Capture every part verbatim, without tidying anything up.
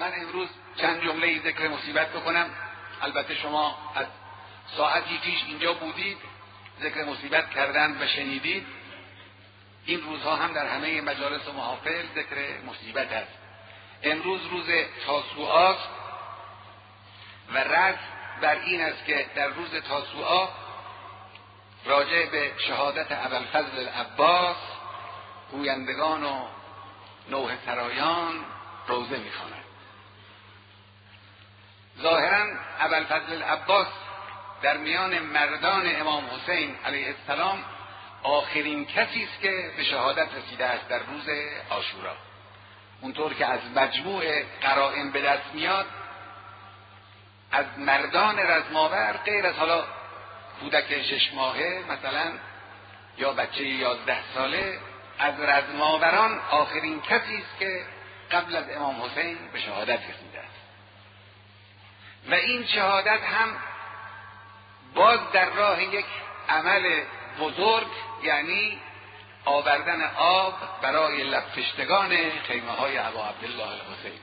من امروز چند جمله ذکر مصیبت بکنم. البته شما از ساعتی پیش اینجا بودید، ذکر مصیبت کردن و شنیدید. این روزها هم در همه مجالس و محافل ذکر مصیبت است. امروز روز تاسوعا و رد بر این است که در روز تاسوعا راجع به شهادت ابوالفضل العباس گویندگان و نوحه سرایان روزه می‌خوانند. ظاهراً ابوالفضل العباس در میان مردان امام حسین علیه السلام آخرین کسی است که به شهادت رسیده است در روز عاشورا. اونطور که از مجموع قرائن به دست میاد، از مردان رزماور غیر از حالا کودک شش ماهه مثلا یا بچه یازده ساله، از رزماوران آخرین کسی است که قبل از امام حسین به شهادت رسیده است. و این شهادت هم باز در راه یک عمل بزرگ، یعنی آوردن آب برای لبکشتگان خیمه های ابا عبدالله الحسین.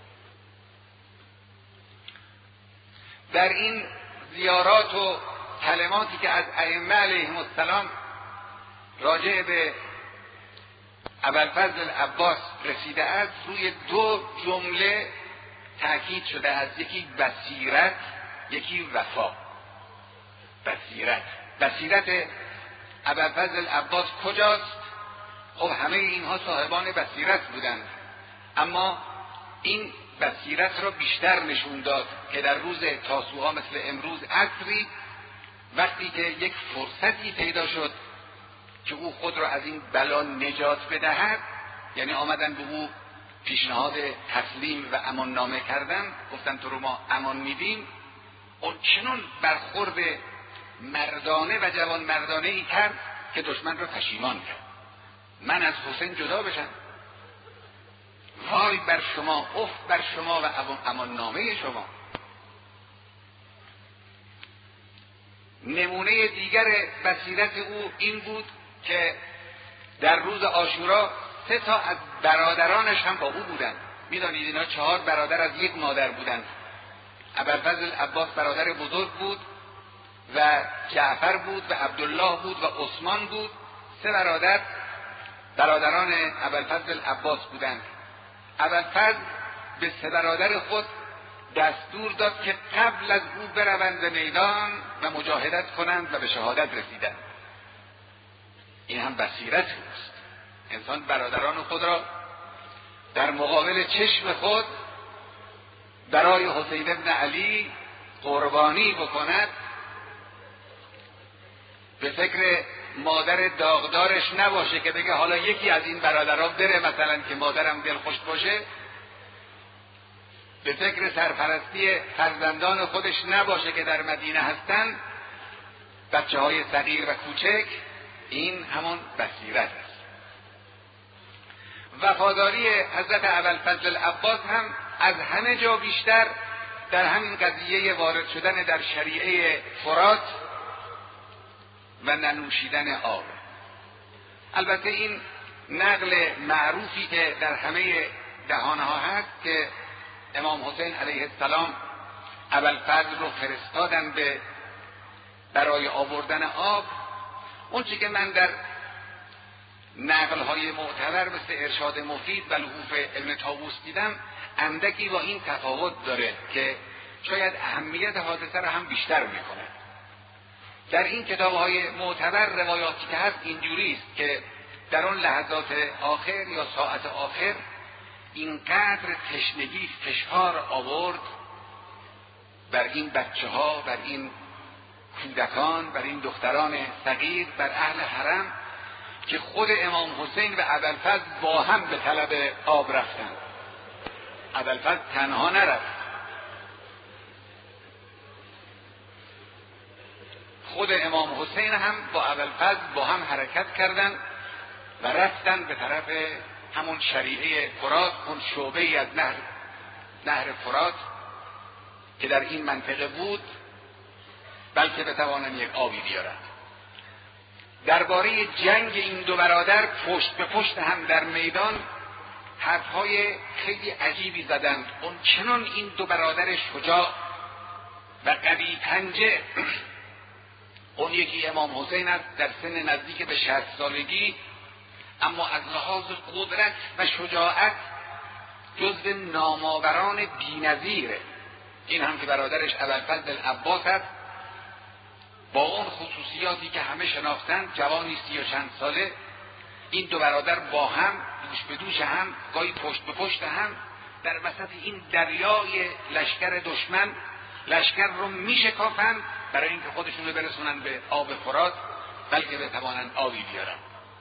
در این زیارات و کلماتی که از ائمه علیهم السلام راجع به ابوالفضل العباس رسیده است، روی دو جمله تاکید شده است. یکی بصیرت، یکی وفا. بصیرت بصیرت ابوالفضل العباس کجاست؟ خب همه اینها صاحبان بصیرت بودند، اما این بصیرت را بیشتر نشون داد که در روز تاسوعا مثل امروز عصری، وقتی که یک فرصتی پیدا شد که او خود را از این بلا نجات بدهد، یعنی آمدن به او پیشنهاد تسلیم و امان نامه کردن، گفتن تو رو ما امان میدیم. اون چنون برخورد مردانه و جوان مردانه ای کرد که دشمن را پشیمان کرد. من از حسین جدا بشم؟ وای بر شما، اف بر شما و امان نامه شما. نمونه دیگر بصیرت او این بود که در روز عاشورا سه تا از برادرانش هم با او بودند. میدانید اینا چهار برادر از یک مادر بودند. ابوالفضل العباس برادر بزرگ بود و جعفر بود و عبدالله بود و عثمان بود. سه برادر برادران ابوالفضل العباس بودند. ابوالفضل به سه برادر خود دستور داد که قبل از او بروند به میدان و مجاهدت کنند و به شهادت رسیدند. این هم بصیرت است. انسان برادران خود را در مقابل چشم خود برای حسین ابن علی قربانی بکند، به فکر مادر داغدارش نباشه که بگه حالا یکی از این برادرها بره مثلا که مادرم دلخوش باشه، به فکر سرپرستی فرزندان خودش نباشه که در مدینه هستن، بچه های صغیر و کوچک. این همون بصیرت است. وفاداری حضرت ابوالفضل العباس هم از همه جا بیشتر در همین قضیه وارد شدن در شریعه فرات و ننوشیدن آب. البته این نقل معروفی که در همه دهانها هست که امام حسین علیه السلام ابوالفضل رو فرستادن به برای آوردن آب، اون چی که من در نقل‌های معتبر مثل ارشاد مفید و لحوف ابن طاووس دیدم، اندکی با این تفاوت داره که شاید اهمیت حادثه را هم بیشتر میکنه. در این کتاب‌های معتبر روایاتی که هست اینجوری است که در اون لحظات آخر یا ساعت آخر اینقدر تشنگی فشار آورد بر این بچه ها، بر این کودکان، بر این دختران صغیر، بر اهل حرم، که خود امام حسین و ابوالفضل با هم به طلب آب رفتند. ابوالفضل تنها نرفت، خود امام حسین هم با ابوالفضل با هم حرکت کردند و رفتن به طرف همون شریعه فرات، اون شعبه ای از نهر نهر فرات که در این منطقه بود، بلکه بتوانند یک آبی بیارند. درباره جنگ این دو برادر پشت به پشت هم در میدان حرفهای خیلی عجیبی زدند. اون چنان این دو برادر شجاع و قوی پنجه، اون یکی امام حسین است در سن نزدیک به شصت سالگی، اما از لحاظ قدرت و شجاعت جزو نامآوران بی‌نظیره. این هم که برادرش ابوالفضل العباس است، با اون خصوصیاتی که همه شناختن، جوانی سی و چند ساله. این دو برادر با هم دوش به دوش هم، گاهی پشت به پشت هم، در وسط این دریای لشکر دشمن لشکر رو میشکافن برای اینکه خودشون رو برسونن به آب فرات، بلکه بتوانند آبی بیارن.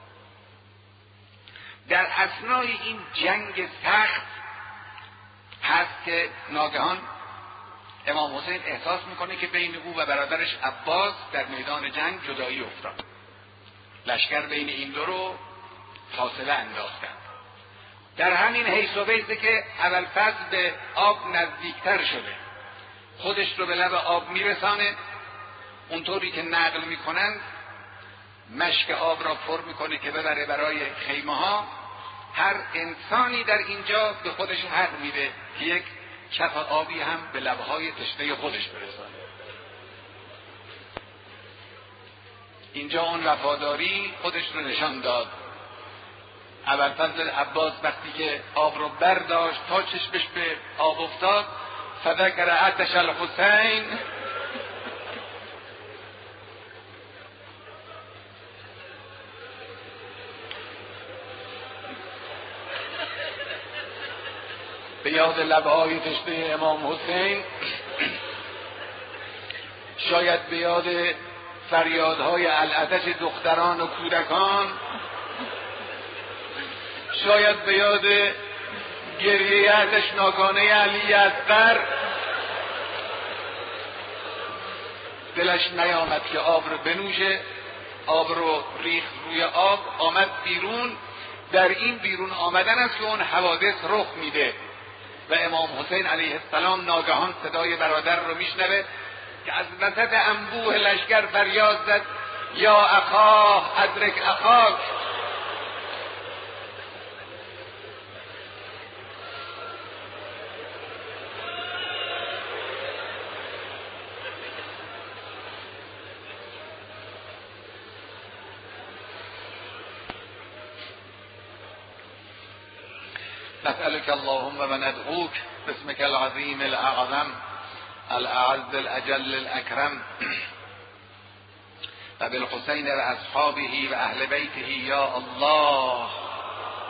در اثنای این جنگ سخت هست که ناگهان امام حسین احساس میکنه که بین او و برادرش عباس در میدان جنگ جدایی افتاد. لشکر بین این دو رو فاصله انداختن. در همین حیث و بیسه که ابوالفضل به آب نزدیکتر شده، خودش رو به لب آب میرسانه، اونطوری که نقل میکنند مشک آب را پر میکنه که ببره برای خیمه ها. هر انسانی در اینجا به خودش حق میده که یک کف آبی هم به لبهای تشنه خودش برسانه. اینجا اون وفاداری خودش رو نشان داد. ابوالفضل عباس وقتی که آب رو برداشت تا چشمش به آب افتاد، فذکر عطش الحسین، به یاد لبهای تشنه امام حسین، شاید به یاد فریادهای العطش دختران و کودکان، شاید به یاد گریه عطشناکانه علی اصغر، دلش نیامد که آب رو بنوشه. آب رو ریخت روی آب، آمد بیرون. در این بیرون آمدن است که اون حوادث رخ میده و امام حسین علیه السلام ناگهان صدای برادر رو میشنوه که از وسط انبوه لشکر فریاد زد: یا اخاه ادرک اخاک. نسألك اللهم و ندعوك باسمك العظيم الأعظم الأعز الأجل الأكرم و بالحسین و اصحابه و اهل بیته یا الله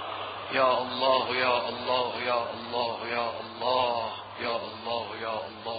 یا الله یا الله یا الله یا الله یا الله یا الله